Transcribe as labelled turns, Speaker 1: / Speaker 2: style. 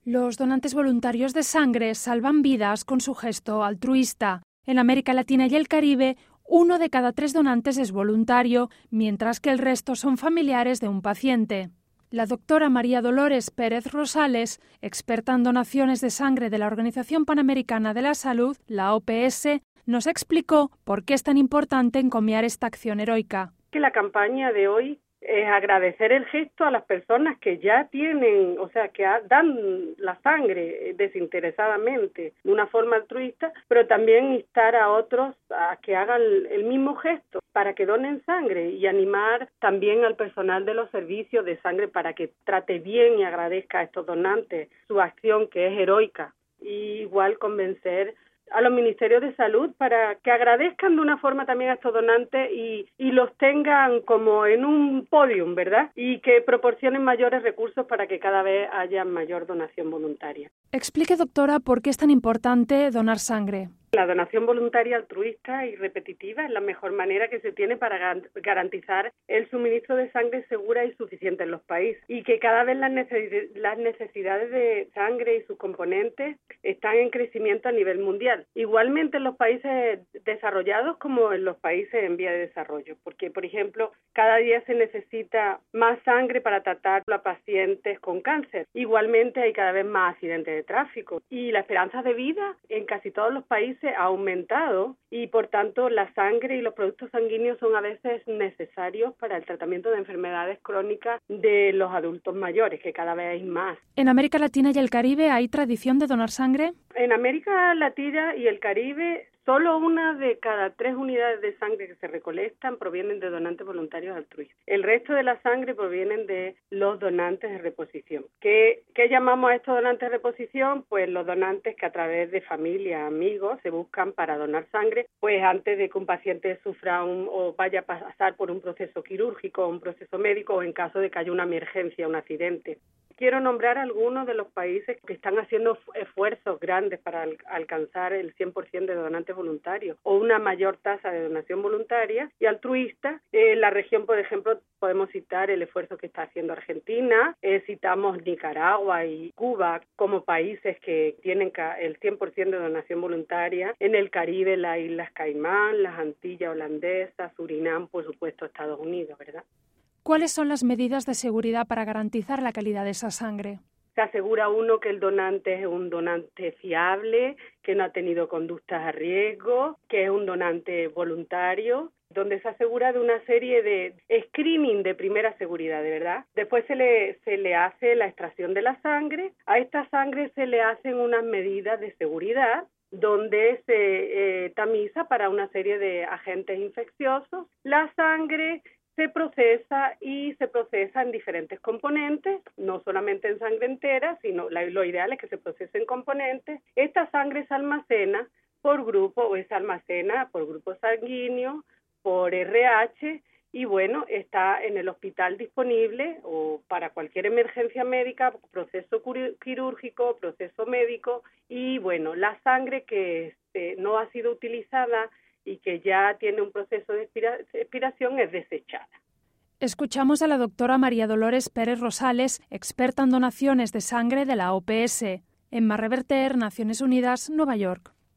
Speaker 1: Los donantes voluntarios de sangre salvan vidas con su gesto altruista. En América Latina y el Caribe, 1 de cada 3 donantes es voluntario, mientras que el resto son familiares de un paciente. La doctora María Dolores Pérez Rosales, experta en donaciones de sangre de la Organización Panamericana de la Salud, la OPS, nos explicó por qué es tan importante encomiar esta acción heroica.
Speaker 2: Que la campaña de hoy es agradecer el gesto a las personas que ya tienen, que dan la sangre desinteresadamente, de una forma altruista, pero también instar a otros a que hagan el mismo gesto para que donen sangre y animar también al personal de los servicios de sangre para que trate bien y agradezca a estos donantes su acción, que es heroica. Y igual convencer a los ministerios de salud para que agradezcan de una forma también a estos donantes y los tengan como en un podium, ¿verdad? Y que proporcionen mayores recursos para que cada vez haya mayor donación voluntaria.
Speaker 1: Explique, doctora, por qué es tan importante donar sangre.
Speaker 2: La donación voluntaria altruista y repetitiva es la mejor manera que se tiene para garantizar el suministro de sangre segura y suficiente en los países, y que cada vez las necesidades de sangre y sus componentes están en crecimiento a nivel mundial. Igualmente en los países desarrollados como en los países en vía de desarrollo, porque, por ejemplo, cada día se necesita más sangre para tratar a pacientes con cáncer. Igualmente hay cada vez más accidentes de tráfico y la esperanza de vida en casi todos los países ha aumentado y, por tanto, la sangre y los productos sanguíneos son a veces necesarios para el tratamiento de enfermedades crónicas de los adultos mayores, que cada vez hay más.
Speaker 1: ¿En América Latina y el Caribe hay tradición de donar sangre?
Speaker 2: En América Latina y el Caribe, solo 1 de cada 3 unidades de sangre que se recolectan provienen de donantes voluntarios altruistas. El resto de la sangre provienen de los donantes de reposición. ¿Qué llamamos a estos donantes de reposición? Pues los donantes que a través de familia, amigos, se buscan para donar sangre, pues antes de que un paciente sufra o vaya a pasar por un proceso quirúrgico, un proceso médico, o en caso de que haya una emergencia, un accidente. Quiero nombrar algunos de los países que están haciendo esfuerzos grandes para alcanzar el 100% de donantes voluntarios o una mayor tasa de donación voluntaria y altruista. La región, por ejemplo, podemos citar el esfuerzo que está haciendo Argentina, citamos Nicaragua y Cuba como países que tienen el 100% de donación voluntaria. En el Caribe, las Islas Caimán, las Antillas Holandesas, Surinam, por supuesto, Estados Unidos, ¿verdad?
Speaker 1: ¿Cuáles son las medidas de seguridad para garantizar la calidad de esa sangre?
Speaker 2: Se asegura uno que el donante es un donante fiable, que no ha tenido conductas a riesgo, que es un donante voluntario, donde se asegura de una serie de screening de primera seguridad, de verdad. Después se le hace la extracción de la sangre. A esta sangre se le hacen unas medidas de seguridad donde se tamiza para una serie de agentes infecciosos. La sangre se procesa en diferentes componentes, no solamente en sangre entera, sino lo ideal es que se procese en componentes. Esta sangre se almacena por grupo o se almacena por grupo sanguíneo, por RH y bueno, está en el hospital disponible o para cualquier emergencia médica, proceso quirúrgico, proceso médico y bueno, la sangre que no ha sido utilizada y que ya tiene un proceso de expiración es desechada.
Speaker 1: Escuchamos a la doctora María Dolores Pérez Rosales, experta en donaciones de sangre de la OPS. Emma Reverter, Naciones Unidas, Nueva York.